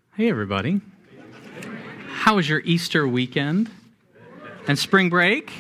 Hey, everybody. How was your Easter weekend and spring break?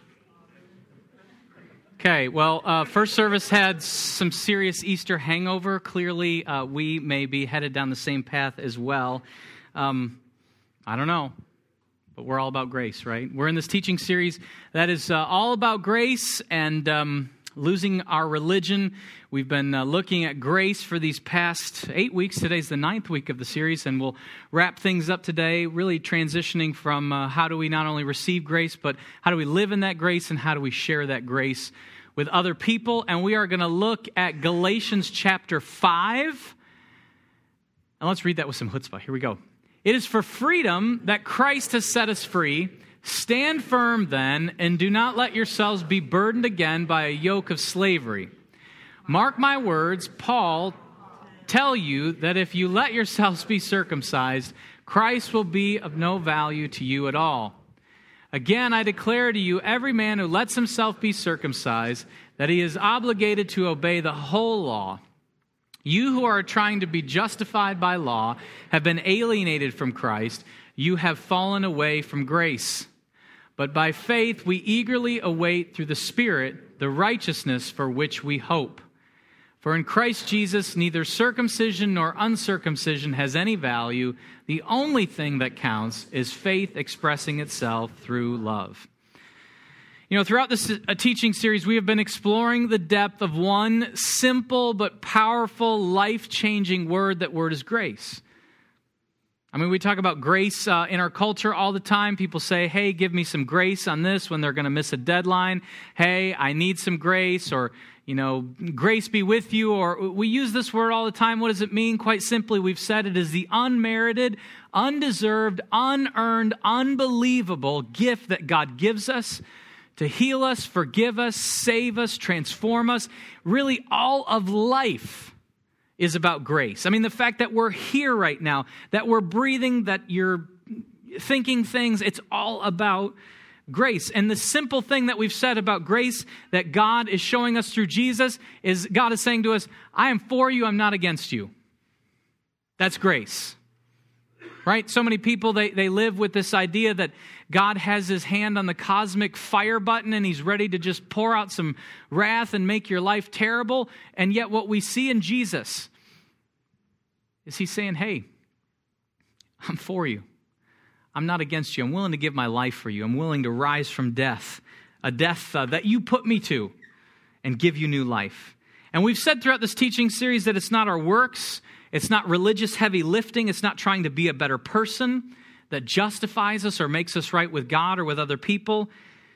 Okay, well, first service had some serious Easter hangover. Clearly, we may be headed down the same path as well. I don't know, but we're all about grace, right? We're in this teaching series that is all about grace and losing our religion. We've been looking at grace for these past 8 weeks. Today's the 9th week of the series, and we'll wrap things up today, really transitioning from how do we not only receive grace, but how do we live in that grace, and how do we share that grace with other people. And we are going to look at Galatians chapter 5. And let's read that with some chutzpah. Here we go. It is for freedom that Christ has set us free. Stand firm then, and do not let yourselves be burdened again by a yoke of slavery. Mark my words, Paul, tell you that if you let yourselves be circumcised, Christ will be of no value to you at all. Again, I declare to you, every man who lets himself be circumcised, that he is obligated to obey the whole law. You who are trying to be justified by law have been alienated from Christ. You have fallen away from grace. But by faith we eagerly await through the Spirit the righteousness for which we hope. For in Christ Jesus neither circumcision nor uncircumcision has any value. The only thing that counts is faith expressing itself through love. You know, throughout this teaching series, we have been exploring the depth of one simple but powerful, life-changing word. That word is grace. I mean, we talk about grace in our culture all the time. People say, hey, give me some grace on this when they're going to miss a deadline. Hey, I need some grace, or, you know, grace be with you. Or we use this word all the time. What does it mean? Quite simply, we've said it is the unmerited, undeserved, unearned, unbelievable gift that God gives us to heal us, forgive us, save us, transform us. Really, all of life is about grace. I mean, the fact that we're here right now, that we're breathing, that you're thinking things, it's all about grace. And the simple thing that we've said about grace that God is showing us through Jesus is God is saying to us, I am for you, I'm not against you. That's grace. Right? So many people, they live with this idea that God has his hand on the cosmic fire button and he's ready to just pour out some wrath and make your life terrible. And yet what we see in Jesus is he's saying, hey, I'm for you. I'm not against you. I'm willing to give my life for you. I'm willing to rise from death, a death that you put me to, and give you new life. And we've said throughout this teaching series that it's not our works, it's not religious heavy lifting, it's not trying to be a better person that justifies us or makes us right with God or with other people.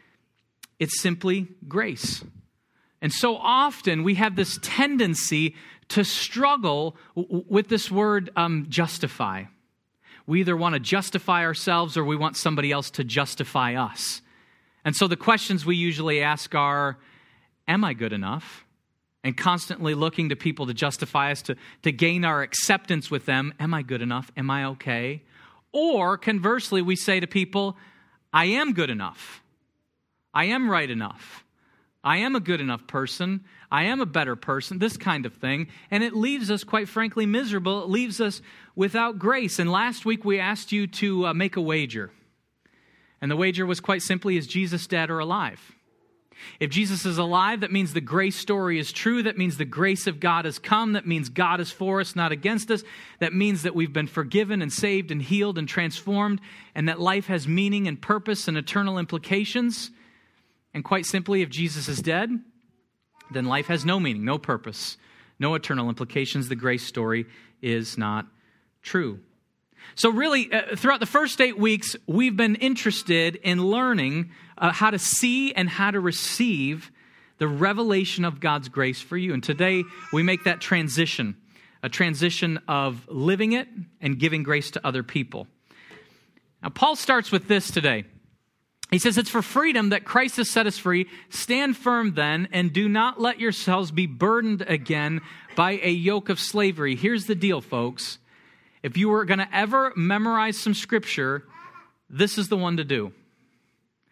It's simply grace. And so often we have this tendency to struggle with this word justify. We either want to justify ourselves or we want somebody else to justify us. And so the questions we usually ask are, am I good enough? And constantly looking to people to justify us, to gain our acceptance with them. Am I good enough? Am I okay? Or conversely, we say to people, I am good enough. I am right enough. I am a good enough person. I am a better person, this kind of thing. And it leaves us, quite frankly, miserable. It leaves us without grace. And last week we asked you to make a wager. And the wager was quite simply, is Jesus dead or alive? If Jesus is alive, that means the grace story is true. That means the grace of God has come. That means God is for us, not against us. That means that we've been forgiven and saved and healed and transformed, and that life has meaning and purpose and eternal implications. And quite simply, if Jesus is dead, then life has no meaning, no purpose, no eternal implications. The grace story is not true. So really, throughout the first 8 weeks, we've been interested in learning how to see and how to receive the revelation of God's grace for you. And today, we make that transition, a transition of living it and giving grace to other people. Now, Paul starts with this today. He says, it's for freedom that Christ has set us free. Stand firm then, and do not let yourselves be burdened again by a yoke of slavery. Here's the deal, folks. If you were going to ever memorize some scripture, this is the one to do.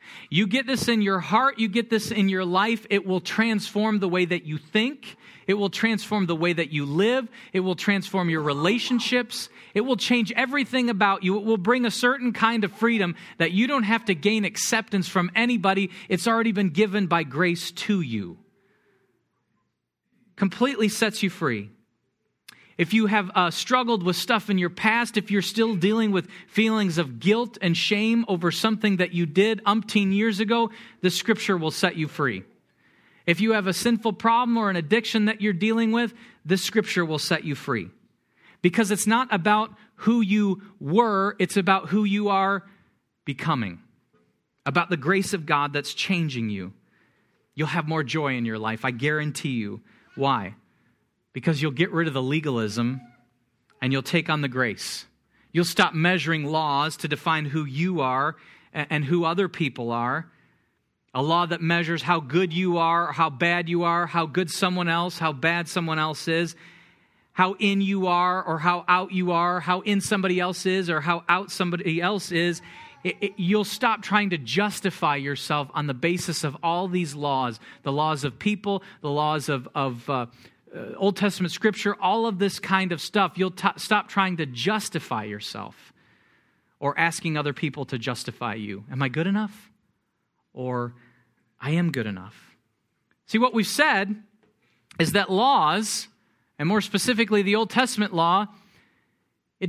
You get this in your heart, you get this in your life, it will transform the way that you think. It will transform the way that you live. It will transform your relationships. It will change everything about you. It will bring a certain kind of freedom that you don't have to gain acceptance from anybody. It's already been given by grace to you. Completely sets you free. If you have struggled with stuff in your past, if you're still dealing with feelings of guilt and shame over something that you did umpteen years ago, the Scripture will set you free. If you have a sinful problem or an addiction that you're dealing with, the Scripture will set you free. Because it's not about who you were, it's about who you are becoming. About the grace of God that's changing you. You'll have more joy in your life, I guarantee you. Why? Because you'll get rid of the legalism and you'll take on the grace. You'll stop measuring laws to define who you are and who other people are. A law that measures how good you are, how bad you are, how good someone else, how bad someone else is, how in you are or how out you are, how in somebody else is or how out somebody else is. You'll stop trying to justify yourself on the basis of all these laws, the laws of people, the laws of Old Testament Scripture, all of this kind of stuff. You'll stop trying to justify yourself or asking other people to justify you. Am I good enough? Or I am good enough. See, what we've said is that laws, and more specifically the Old Testament law, it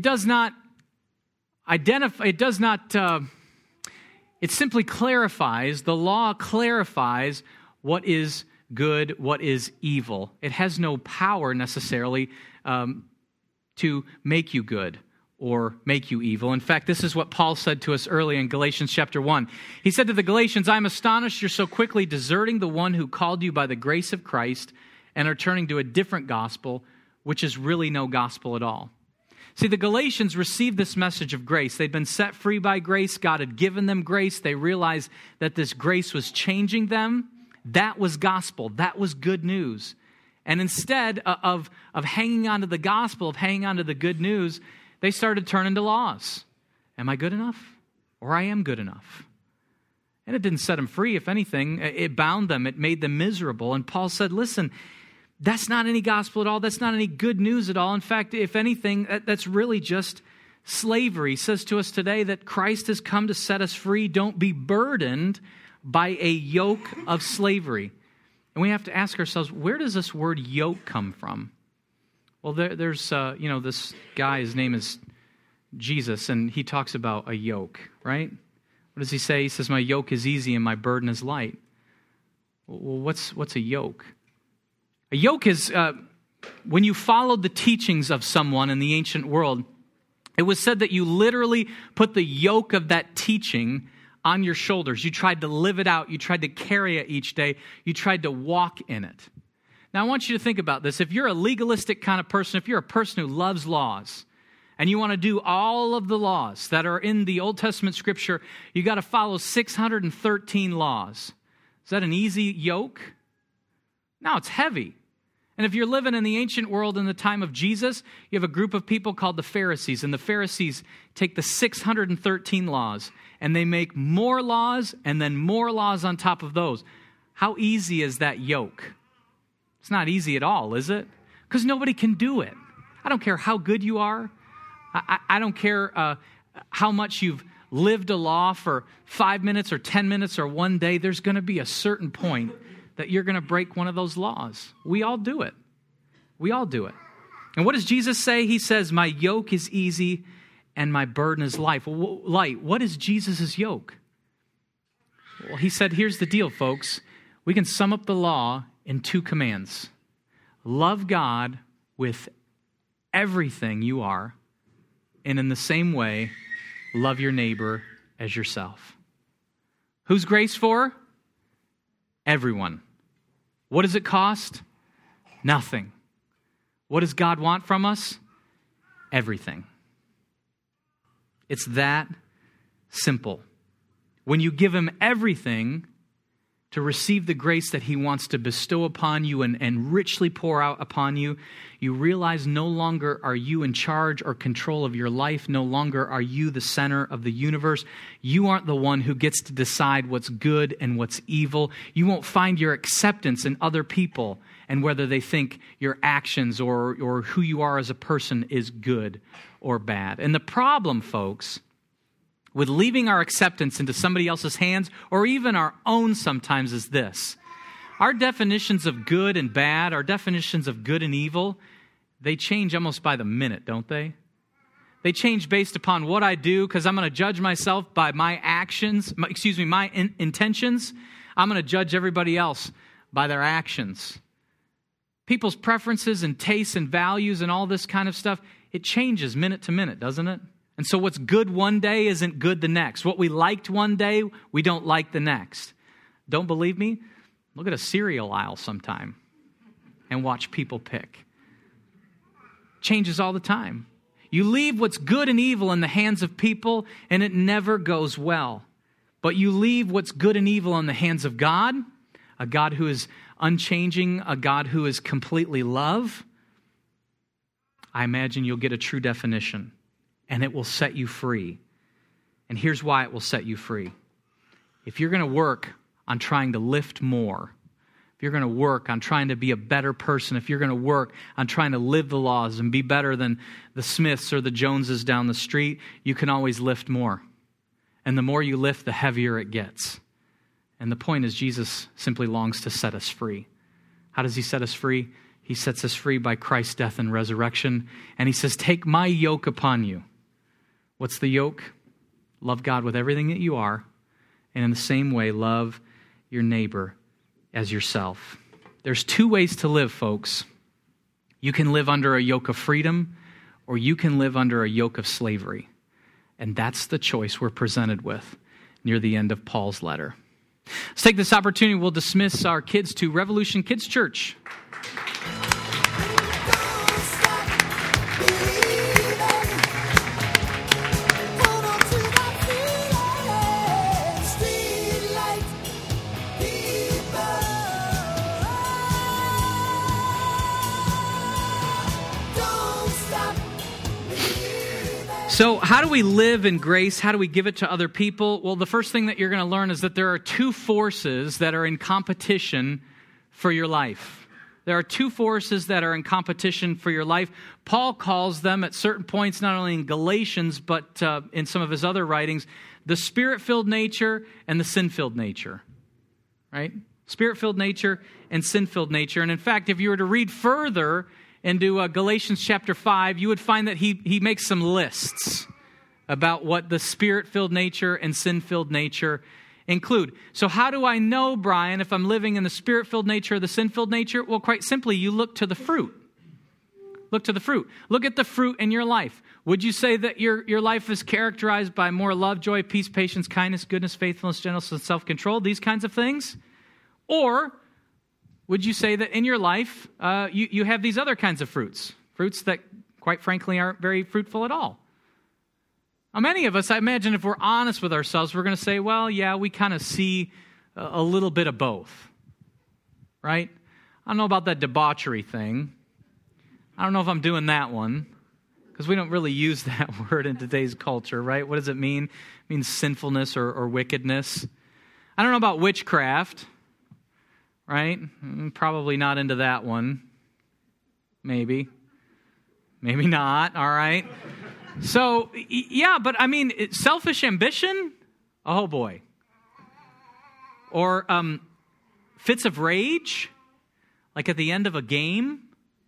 simply clarifies, the law clarifies what is good, what is evil. It has no power necessarily to make you good or make you evil. In fact, this is what Paul said to us early in Galatians chapter 1. He said to the Galatians, "I'm astonished you're so quickly deserting the one who called you by the grace of Christ and are turning to a different gospel, which is really no gospel at all." See, the Galatians received this message of grace. They'd been set free by grace. God had given them grace. They realized that this grace was changing them. That was gospel. That was good news. And instead of hanging on to the gospel, of hanging on to the good news, they started turning to laws. Am I good enough? Or I am good enough? And it didn't set them free. If anything, it bound them. It made them miserable. And Paul said, listen, that's not any gospel at all. That's not any good news at all. In fact, if anything, that's really just slavery. He says to us today that Christ has come to set us free. Don't be burdened by a yoke of slavery. And we have to ask ourselves, where does this word yoke come from? Well, there's this guy, his name is Jesus, and he talks about a yoke, right? What does he say? He says, my yoke is easy and my burden is light. Well, what's a yoke? A yoke is when you followed the teachings of someone in the ancient world, it was said that you literally put the yoke of that teaching on your shoulders. You tried to live it out. You tried to carry it each day. You tried to walk in it. Now, I want you to think about this. If you're a legalistic kind of person, if you're a person who loves laws, and you want to do all of the laws that are in the Old Testament Scripture, you got to follow 613 laws. Is that an easy yoke? No, it's heavy. And if you're living in the ancient world in the time of Jesus, you have a group of people called the Pharisees. And the Pharisees take the 613 laws and they make more laws and then more laws on top of those. How easy is that yoke? It's not easy at all, is it? Because nobody can do it. I don't care how good you are. I don't care how much you've lived a law for 5 minutes or 10 minutes or one day. There's going to be a certain point that you're going to break one of those laws. We all do it. We all do it. And what does Jesus say? He says, my yoke is easy and my burden is light. What is Jesus' yoke? Well, he said, here's the deal, folks. We can sum up the law in 2 commands. Love God with everything you are, and in the same way, love your neighbor as yourself. Who's grace for? Everyone. What does it cost? Nothing. What does God want from us? Everything. It's that simple. When you give him everything, to receive the grace that he wants to bestow upon you and richly pour out upon you, you realize no longer are you in charge or control of your life. No longer are you the center of the universe. You aren't the one who gets to decide what's good and what's evil. You won't find your acceptance in other people and whether they think your actions or who you are as a person is good or bad. And the problem, folks, with leaving our acceptance into somebody else's hands, or even our own sometimes, is this. Our definitions of good and bad, our definitions of good and evil, they change almost by the minute, don't they? They change based upon what I do, because I'm going to judge myself by my actions, my intentions. I'm going to judge everybody else by their actions. People's preferences and tastes and values and all this kind of stuff, it changes minute to minute, doesn't it? And so what's good one day isn't good the next. What we liked one day, we don't like the next. Don't believe me? Look at a cereal aisle sometime and watch people pick. Changes all the time. You leave what's good and evil in the hands of people, and it never goes well. But you leave what's good and evil in the hands of God, a God who is unchanging, a God who is completely love. I imagine you'll get a true definition. And it will set you free. And here's why it will set you free. If you're going to work on trying to lift more, if you're going to work on trying to be a better person, if you're going to work on trying to live the laws and be better than the Smiths or the Joneses down the street, you can always lift more. And the more you lift, the heavier it gets. And the point is, Jesus simply longs to set us free. How does he set us free? He sets us free by Christ's death and resurrection. And he says, take my yoke upon you. What's the yoke? Love God with everything that you are, and in the same way, love your neighbor as yourself. There's two ways to live, folks. You can live under a yoke of freedom, or you can live under a yoke of slavery. And that's the choice we're presented with near the end of Paul's letter. Let's take this opportunity. We'll dismiss our kids to Revolution Kids Church. So how do we live in grace? How do we give it to other people? Well, the first thing that you're going to learn is that there are two forces that are in competition for your life. There are two forces that are in competition for your life. Paul calls them at certain points, not only in Galatians, but in some of his other writings, the spirit-filled nature and the sin-filled nature, right? Spirit-filled nature and sin-filled nature. And in fact, if you were to read further into Galatians chapter 5, you would find that he makes some lists about what the spirit-filled nature and sin-filled nature include. So how do I know, Brian, if I'm living in the spirit-filled nature or the sin-filled nature? Well, quite simply, you look to the fruit. Look to the fruit. Look at the fruit in your life. Would you say that your life is characterized by more love, joy, peace, patience, kindness, goodness, faithfulness, gentleness, and self-control, these kinds of things? Or would you say that in your life, you have these other kinds of fruits that, quite frankly, aren't very fruitful at all? Now, many of us, I imagine if we're honest with ourselves, we're going to say, well, yeah, we kind of see a little bit of both, right? I don't know about that debauchery thing. I don't know if I'm doing that one, because we don't really use that word in today's culture, right? What does it mean? It means sinfulness or wickedness. I don't know about witchcraft. Right? Probably not into that one. Maybe. Maybe not. All right. So, yeah, but I mean, selfish ambition? Oh, boy. Or fits of rage? Like at the end of a game?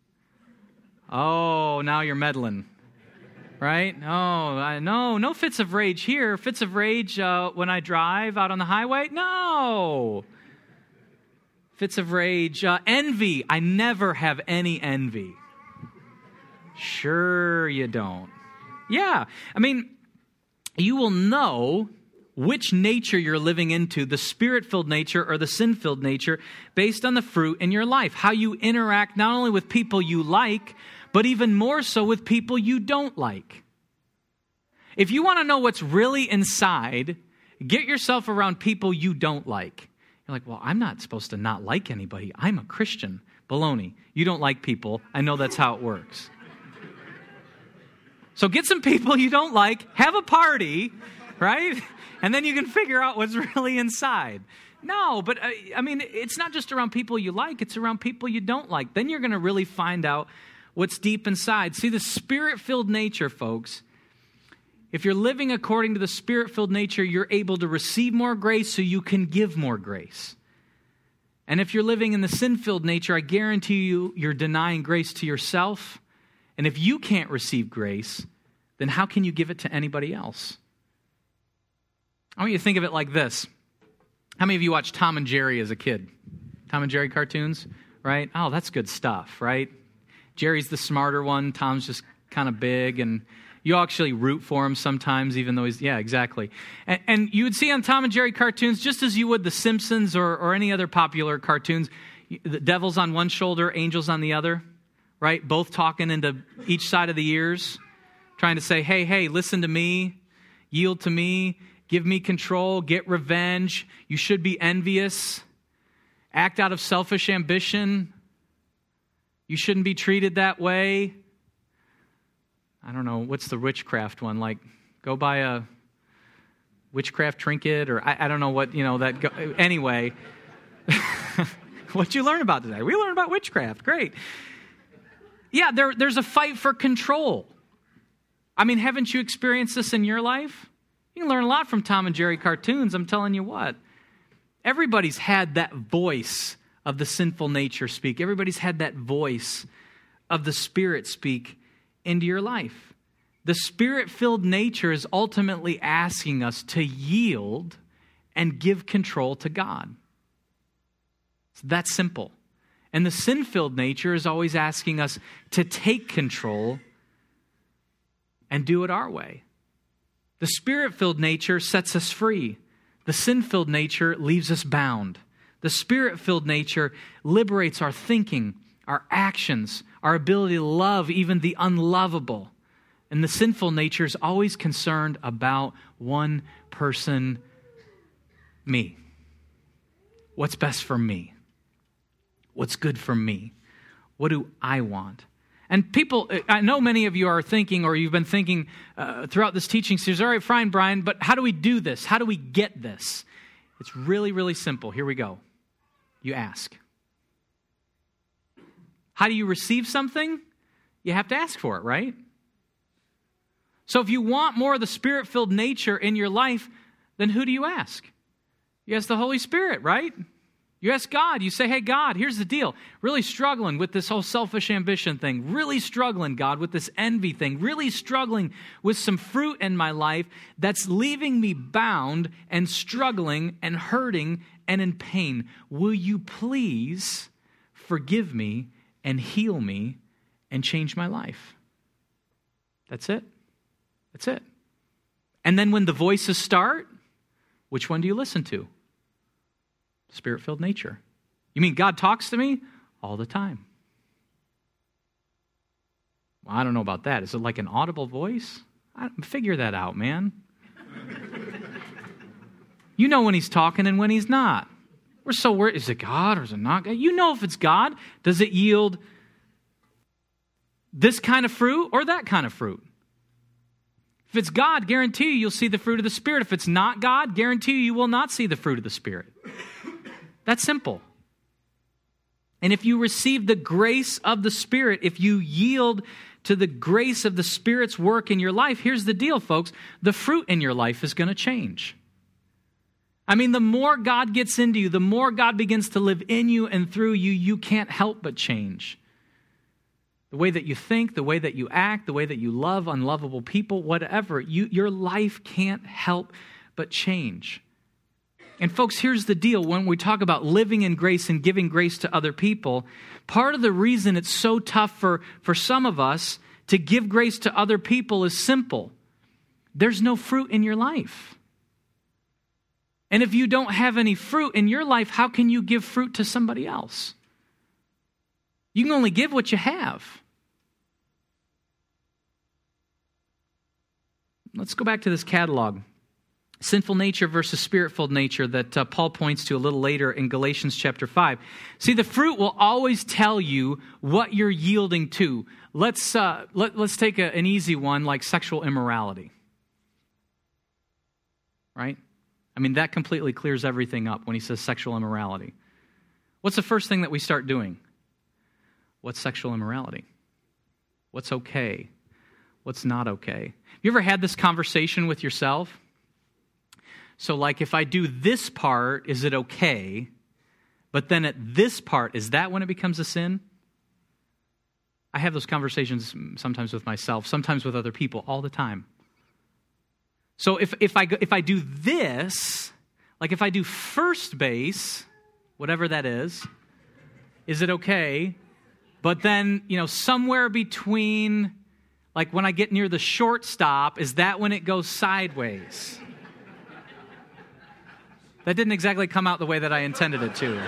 Oh, now you're meddling. Right? Oh, no fits of rage here. Fits of rage when I drive out on the highway? No. Fits of rage. Envy. I never have any envy. Sure you don't. Yeah. I mean, you will know which nature you're living into, the spirit-filled nature or the sin-filled nature, based on the fruit in your life. How you interact not only with people you like, but even more so with people you don't like. If you want to know what's really inside, get yourself around people you don't like. You're like, well, I'm not supposed to not like anybody. I'm a Christian. Baloney. You don't like people. I know that's how it works. So get some people you don't like, have a party, right? And then you can figure out what's really inside. No, but I mean, it's not just around people you like, it's around people you don't like. Then you're going to really find out what's deep inside. See, the Spirit-filled nature, folks, if you're living according to the Spirit-filled nature, you're able to receive more grace so you can give more grace. And if you're living in the sin-filled nature, I guarantee you, you're denying grace to yourself. And if you can't receive grace, then how can you give it to anybody else? I want you to think of it like this. How many of you watched Tom and Jerry as a kid? Tom and Jerry cartoons, right? Oh, that's good stuff, right? Jerry's the smarter one. Tom's just kind of big, and you actually root for him sometimes, even though he's, yeah, exactly. And you would see on Tom and Jerry cartoons, just as you would the Simpsons or any other popular cartoons, the devil's on one shoulder, angels on the other, right? Both talking into each side of the ears, trying to say, hey, listen to me, yield to me, give me control, get revenge. You should be envious, act out of selfish ambition. You shouldn't be treated that way. I don't know, what's the witchcraft one? Like, go buy a witchcraft trinket, or I don't know what, anyway. What'd you learn about today? We learned about witchcraft. Great. Yeah, there's a fight for control. I mean, haven't you experienced this in your life? You can learn a lot from Tom and Jerry cartoons, I'm telling you what. Everybody's had that voice of the sinful nature speak. Everybody's had that voice of the Spirit speak into your life. The Spirit-filled nature is ultimately asking us to yield and give control to God. It's that simple. And the sin-filled nature is always asking us to take control and do it our way. The Spirit-filled nature sets us free. The sin-filled nature leaves us bound. The Spirit-filled nature liberates our thinking, our actions, our ability to love even the unlovable. And the sinful nature is always concerned about one person, me. What's best for me? What's good for me? What do I want? And people, I know many of you are thinking, or you've been thinking throughout this teaching series, all right, fine, Brian, but how do we do this? How do we get this? It's really, really simple. Here we go. You ask. How do you receive something? You have to ask for it, right? So if you want more of the Spirit-filled nature in your life, then who do you ask? You ask the Holy Spirit, right? You ask God. You say, hey, God, here's the deal. Really struggling with this whole selfish ambition thing. Really struggling, God, with this envy thing. Really struggling with some fruit in my life that's leaving me bound and struggling and hurting and in pain. Will you please forgive me and heal me and change my life? That's it. That's it. And then when the voices start, which one do you listen to? Spirit-filled nature. You mean God talks to me? All the time. Well, I don't know about that. Is it like an audible voice? Figure that out, man. You know when he's talking and when he's not. We're so worried. Is it God or is it not God? You know if it's God. Does it yield this kind of fruit or that kind of fruit? If it's God, guarantee you'll see the fruit of the Spirit. If it's not God, guarantee you will not see the fruit of the Spirit. That's simple. And if you receive the grace of the Spirit, if you yield to the grace of the Spirit's work in your life, here's the deal, folks. The fruit in your life is going to change. I mean, the more God gets into you, the more God begins to live in you and through you, you can't help but change. The way that you think, the way that you act, the way that you love unlovable people, whatever, your life can't help but change. And folks, here's the deal. When we talk about living in grace and giving grace to other people, part of the reason it's so tough for some of us to give grace to other people is simple. There's no fruit in your life. And if you don't have any fruit in your life, how can you give fruit to somebody else? You can only give what you have. Let's go back to this catalog. Sinful nature versus spirit-filled nature that Paul points to a little later in Galatians chapter 5. See, the fruit will always tell you what you're yielding to. Let's take an easy one like sexual immorality. Right? I mean, that completely clears everything up when he says sexual immorality. What's the first thing that we start doing? What's sexual immorality? What's okay? What's not okay? Have you ever had this conversation with yourself? So like, if I do this part, is it okay? But then at this part, is that when it becomes a sin? I have those conversations sometimes with myself, sometimes with other people, all the time. So if I do this, like if I do first base, whatever that is it okay? But then, somewhere between, like when I get near the shortstop, is that when it goes sideways? That didn't exactly come out the way that I intended it to.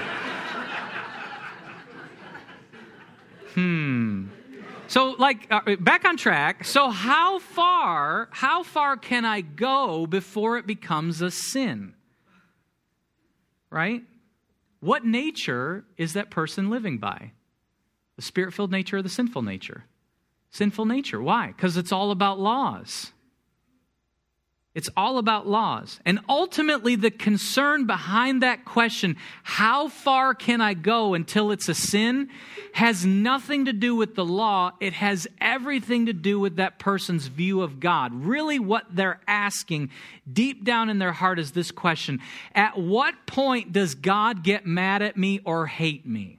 So, back on track. So, how far can I go before it becomes a sin? Right? What nature is that person living by? The spirit-filled nature or the sinful nature? Sinful nature. Why? Because it's all about laws. It's all about laws. And ultimately, the concern behind that question, how far can I go until it's a sin, has nothing to do with the law. It has everything to do with that person's view of God. Really, what they're asking deep down in their heart is this question: at what point does God get mad at me or hate me?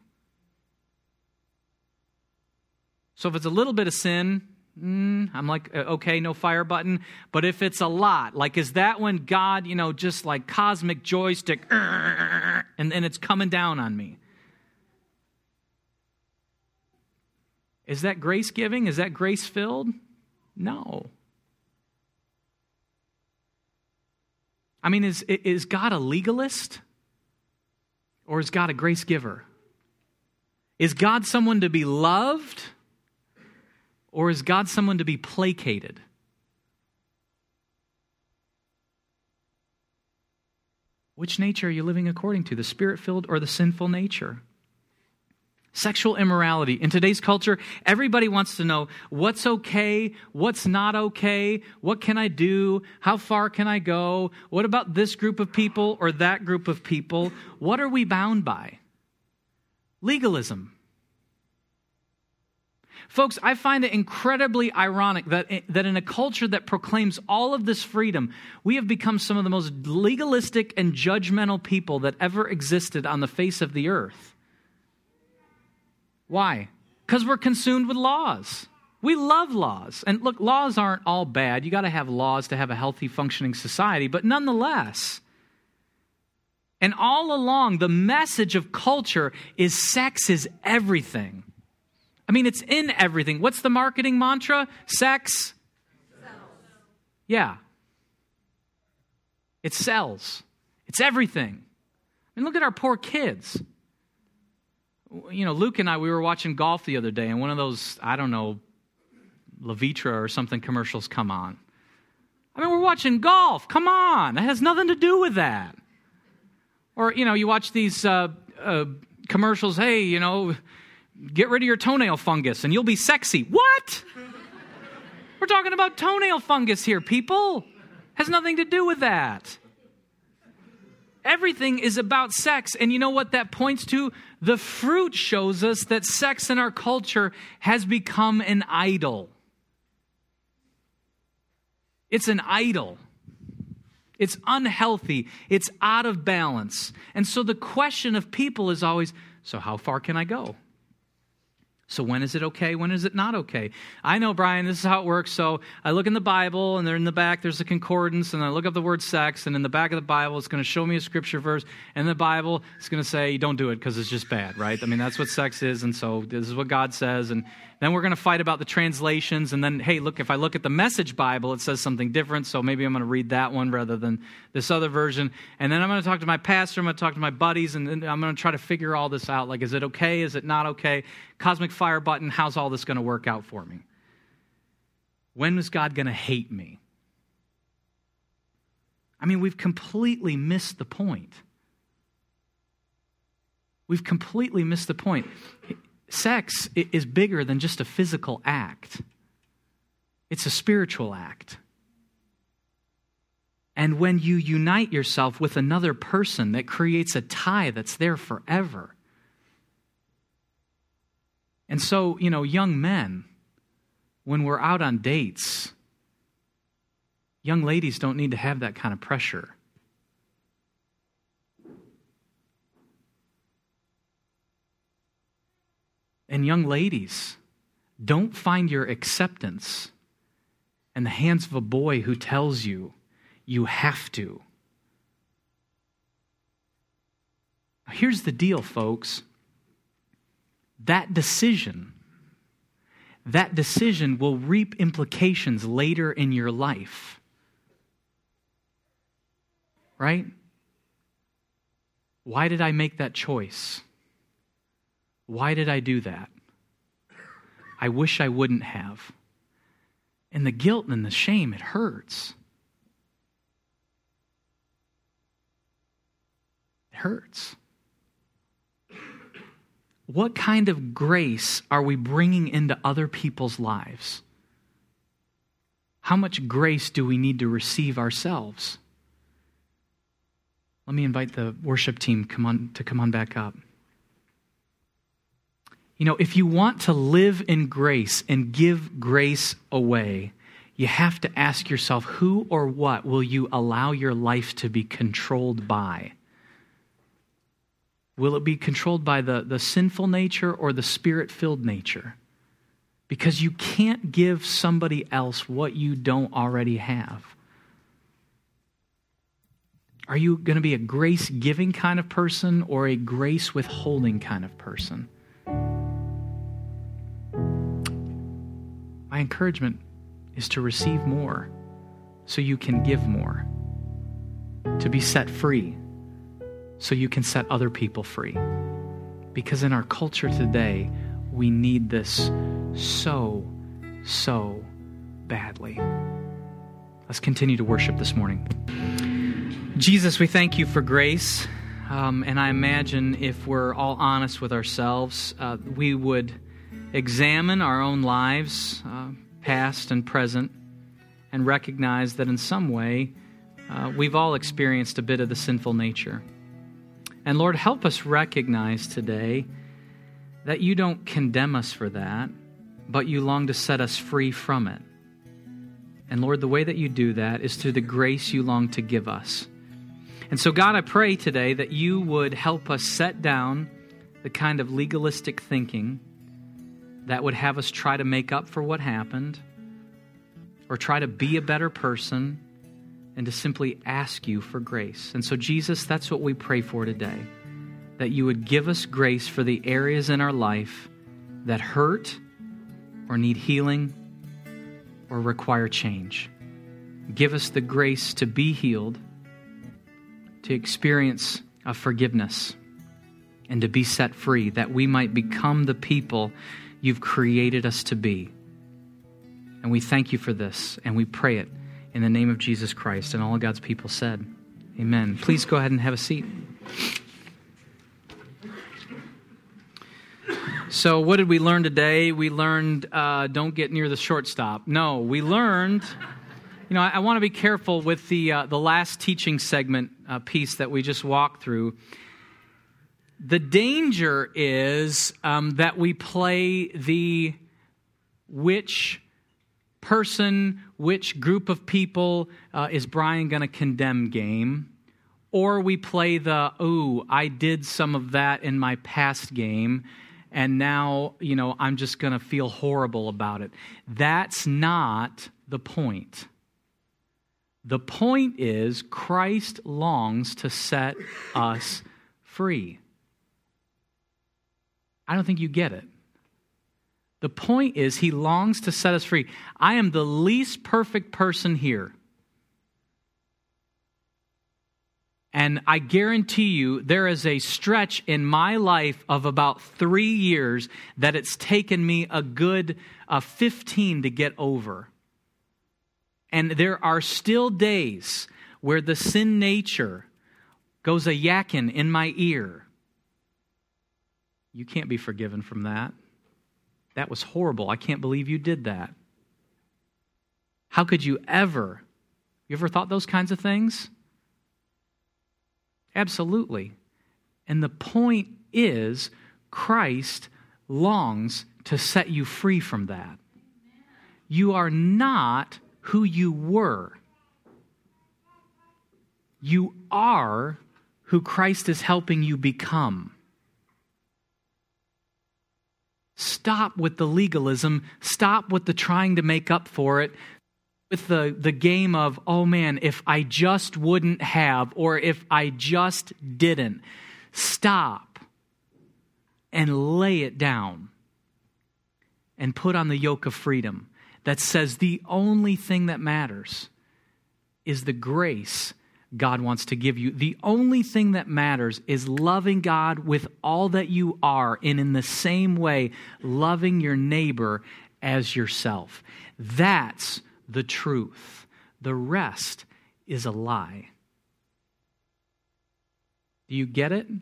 So if it's a little bit of sin, I'm like, okay, no fire button. But if it's a lot, like, is that when God, just like cosmic joystick, and it's coming down on me? Is that grace giving? Is that grace filled? No. I mean, is God a legalist? Or is God a grace giver? Is God someone to be loved? Or is God someone to be placated? Which nature are you living according to, the spirit-filled or the sinful nature? Sexual immorality. In today's culture, everybody wants to know what's okay, what's not okay, what can I do, how far can I go, what about this group of people or that group of people? What are we bound by? Legalism. Folks, I find it incredibly ironic that in a culture that proclaims all of this freedom, we have become some of the most legalistic and judgmental people that ever existed on the face of the earth. Why? Because we're consumed with laws. We love laws. And look, laws aren't all bad. You got to have laws to have a healthy, functioning society. But nonetheless, and all along, the message of culture is sex is everything. I mean, it's in everything. What's the marketing mantra? Sex? Sells. Yeah. It sells. It's everything. I mean, look at our poor kids. Luke and I, we were watching golf the other day, and one of those, Levitra or something commercials come on. I mean, we're watching golf. Come on. That has nothing to do with that. Or, you watch these commercials, hey, get rid of your toenail fungus and you'll be sexy. What? We're talking about toenail fungus here, people. Has nothing to do with that. Everything is about sex. And you know what that points to? The fruit shows us that sex in our culture has become an idol. It's an idol. It's unhealthy. It's out of balance. And so the question of people is always, so how far can I go? So when is it okay? When is it not okay? I know, Brian, this is how it works. So I look in the Bible, and in the back, there's a concordance, and I look up the word sex, and in the back of the Bible, it's going to show me a scripture verse, and the Bible is going to say, don't do it because it's just bad, right? I mean, that's what sex is, and so this is what God says, and then we're going to fight about the translations, and then, hey, look, if I look at the Message Bible, it says something different, so maybe I'm going to read that one rather than this other version, and then I'm going to talk to my pastor, I'm going to talk to my buddies, and then I'm going to try to figure all this out, like, is it okay, is it not okay? Cosmic fire button, how's all this going to work out for me? When is God going to hate me? I mean, we've completely missed the point. We've completely missed the point. Sex is bigger than just a physical act. It's a spiritual act. And when you unite yourself with another person, that creates a tie that's there forever. And so, young men, when we're out on dates, young ladies don't need to have that kind of pressure. And young ladies, don't find your acceptance in the hands of a boy who tells you you have to. Here's the deal, folks. That decision will reap implications later in your life. Right? Why did I make that choice? Why did I do that? I wish I wouldn't have. And the guilt and the shame, it hurts. It hurts. What kind of grace are we bringing into other people's lives? How much grace do we need to receive ourselves? Let me invite the worship team to come on back up. If you want to live in grace and give grace away, you have to ask yourself, who or what will you allow your life to be controlled by? Will it be controlled by the sinful nature or the Spirit-filled nature? Because you can't give somebody else what you don't already have. Are you going to be a grace-giving kind of person or a grace-withholding kind of person? My encouragement is to receive more so you can give more. To be set free so you can set other people free. Because in our culture today, we need this so badly. Let's continue to worship this morning. Jesus, we thank you for grace. And I imagine if we're all honest with ourselves, we would examine our own lives, past and present, and recognize that in some way, we've all experienced a bit of the sinful nature. And Lord, help us recognize today that you don't condemn us for that, but you long to set us free from it. And Lord, the way that you do that is through the grace you long to give us. And so God, I pray today that you would help us set down the kind of legalistic thinking that would have us try to make up for what happened or try to be a better person and to simply ask you for grace. And so Jesus, that's what we pray for today, that you would give us grace for the areas in our life that hurt or need healing or require change. Give us the grace to be healed, to experience a forgiveness, and to be set free, that we might become the people you've created us to be. And we thank you for this, and we pray it in the name of Jesus Christ. And all of God's people said, amen. Please go ahead and have a seat. So what did we learn today? We learned don't get near the shortstop. No, we learned, I want to be careful with the last teaching segment piece that we just walked through. The danger is that we play the which person, which group of people is Brian going to condemn game, or we play the, I did some of that in my past game, and now, I'm just going to feel horrible about it. That's not the point. The point is Christ longs to set us free. I don't think you get it. The point is he longs to set us free. I am the least perfect person here. And I guarantee you there is a stretch in my life of about 3 years that it's taken me a good 15 to get over. And there are still days where the sin nature goes a yakking in my ear, you can't be forgiven from that. That was horrible. I can't believe you did that. How could you ever? You ever thought those kinds of things? Absolutely. And the point is, Christ longs to set you free from that. You are not who you were. You are who Christ is helping you become. Stop with the legalism. Stop with the trying to make up for it. With the game of, oh man, if I just wouldn't have, or if I just didn't. Stop and lay it down and put on the yoke of freedom that says the only thing that matters is the grace God wants to give you. The only thing that matters is loving God with all that you are, and in the same way, loving your neighbor as yourself. That's the truth. The rest is a lie. Do you get it?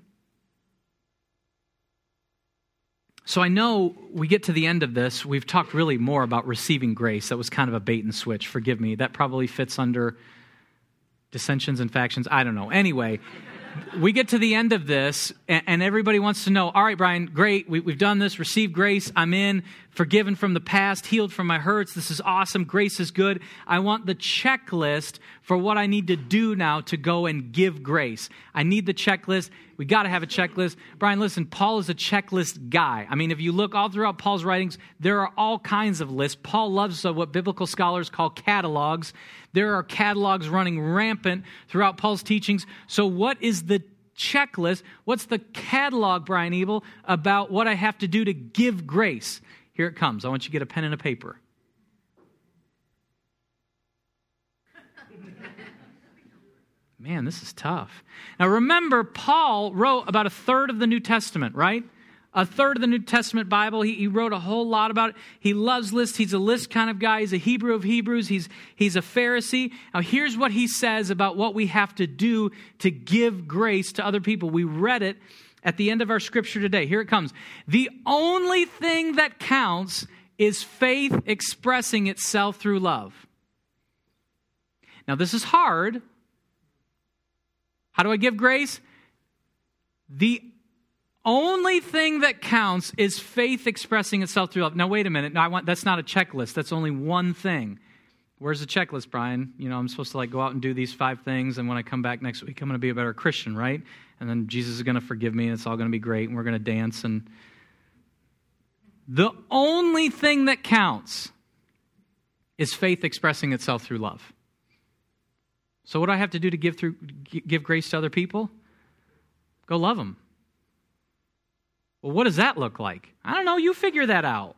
So I know we get to the end of this. We've talked really more about receiving grace. That was kind of a bait and switch. Forgive me. That probably fits under dissensions and factions. I don't know. Anyway, we get to the end of this, and everybody wants to know, all right, Brian, great. We've done this. Received grace. I'm in. Forgiven from the past. Healed from my hurts. This is awesome. Grace is good. I want the checklist for what I need to do now to go and give grace. I need the checklist. We got to have a checklist. Brian, listen, Paul is a checklist guy. I mean, if you look all throughout Paul's writings, there are all kinds of lists. Paul loves what biblical scholars call catalogs. There are catalogs running rampant throughout Paul's teachings. So what is the checklist? What's the catalog, Brian Ebel, about what I have to do to give grace? Here it comes. I want you to get a pen and a paper. Man, this is tough. Now remember, Paul wrote about a third of the New Testament, right? A third of the New Testament Bible. He wrote a whole lot about it. He loves lists. He's a list kind of guy. He's a Hebrew of Hebrews. He's a Pharisee. Now here's what he says about what we have to do to give grace to other people. We read it at the end of our scripture today. Here it comes. The only thing that counts is faith expressing itself through love. Now this is hard. How do I give grace? The only thing that counts is faith expressing itself through love. Now, wait a minute. No, that's not a checklist. That's only one thing. Where's the checklist, Brian? You know, I'm supposed to go out and do these 5 things, and when I come back next week, I'm going to be a better Christian, right? And then Jesus is going to forgive me, and it's all going to be great, and we're going to dance. And the only thing that counts is faith expressing itself through love. So what do I have to do to give grace to other people? Go love them. Well, what does that look like? I don't know. You figure that out.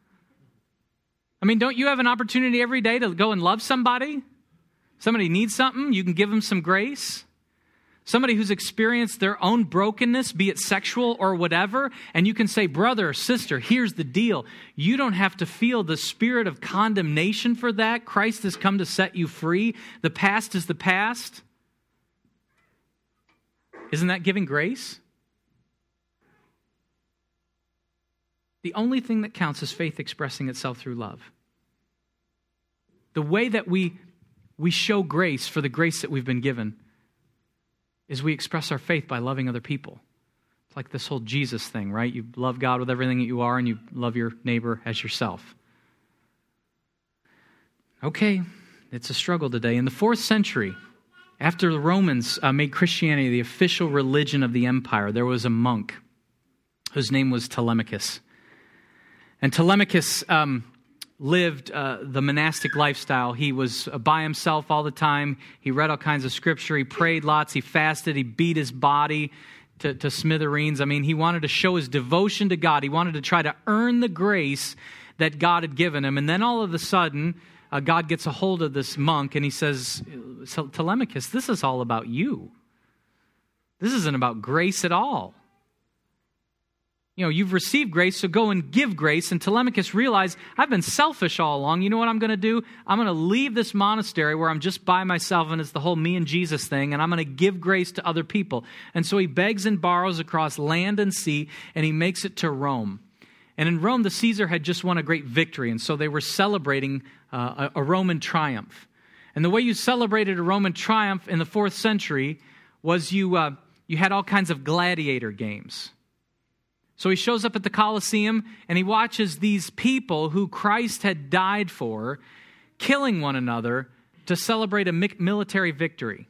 I mean, don't you have an opportunity every day to go and love somebody? Somebody needs something, you can give them some grace. Somebody who's experienced their own brokenness, be it sexual or whatever, and you can say, brother or sister, here's the deal. You don't have to feel the spirit of condemnation for that. Christ has come to set you free. The past is the past. Isn't that giving grace? The only thing that counts is faith expressing itself through love. The way that we show grace for the grace that we've been given is we express our faith by loving other people. It's like this whole Jesus thing, right? You love God with everything that you are, and you love your neighbor as yourself. Okay, it's a struggle today. In the 4th century, after the Romans made Christianity the official religion of the empire, there was a monk whose name was Telemachus. And Telemachus lived the monastic lifestyle. He was by himself all the time. He read all kinds of scripture. He prayed lots. He fasted. He beat his body to smithereens. I mean, he wanted to show his devotion to God. He wanted to try to earn the grace that God had given him. And then all of a sudden, God gets a hold of this monk and he says, Telemachus, this is all about you. This isn't about grace at all. you've received grace, so go and give grace. And Telemachus realized, I've been selfish all along. You know what I'm going to do? I'm going to leave this monastery where I'm just by myself and it's the whole me and Jesus thing, and I'm going to give grace to other people. And so he begs and borrows across land and sea, and he makes it to Rome. And in Rome, the Caesar had just won a great victory, and so they were celebrating a Roman triumph. And the way you celebrated a Roman triumph in the 4th century was you had all kinds of gladiator games. So he shows up at the Colosseum and he watches these people who Christ had died for killing one another to celebrate a military victory.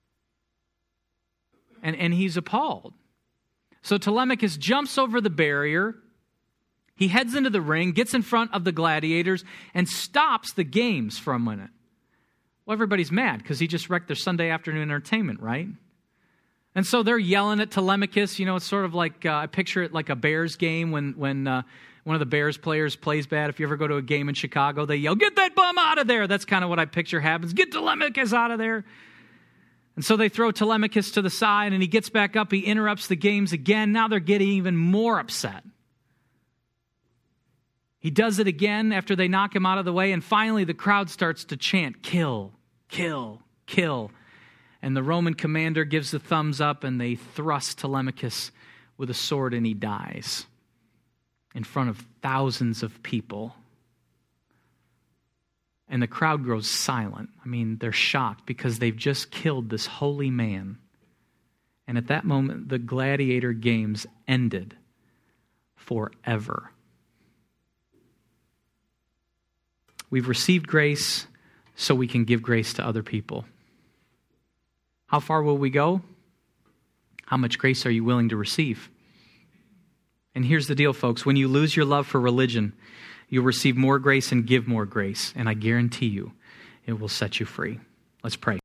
And he's appalled. So Telemachus jumps over the barrier. He heads into the ring, gets in front of the gladiators, and stops the games for a minute. Well, everybody's mad because he just wrecked their Sunday afternoon entertainment, right? And so they're yelling at Telemachus. It's sort of like, I picture it like a Bears game when one of the Bears players plays bad. If you ever go to a game in Chicago, they yell, "Get that bum out of there." That's kind of what I picture happens. Get Telemachus out of there. And so they throw Telemachus to the side, and he gets back up. He interrupts the games again. Now they're getting even more upset. He does it again after they knock him out of the way, and finally the crowd starts to chant, "Kill, kill, kill." And the Roman commander gives the thumbs up, and they thrust Telemachus with a sword, and he dies in front of thousands of people. And the crowd grows silent. They're shocked because they've just killed this holy man. And at that moment, the gladiator games ended forever. We've received grace so we can give grace to other people. How far will we go? How much grace are you willing to receive? And here's the deal, folks. When you lose your love for religion, you'll receive more grace and give more grace. And I guarantee you, it will set you free. Let's pray.